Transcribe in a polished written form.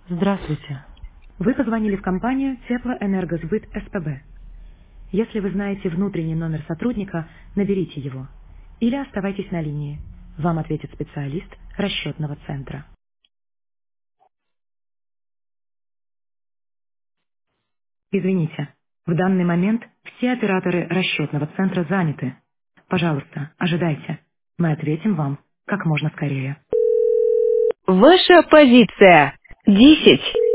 Здравствуйте. Вы позвонили в компанию Теплоэнергосбыт СПБ. Если вы знаете внутренний номер сотрудника, наберите его. Или оставайтесь на линии. Вам ответит специалист расчетного центра. Извините, в данный момент все операторы расчетного центра заняты. Пожалуйста, ожидайте. Мы ответим вам как можно скорее. Ваша позиция. 10.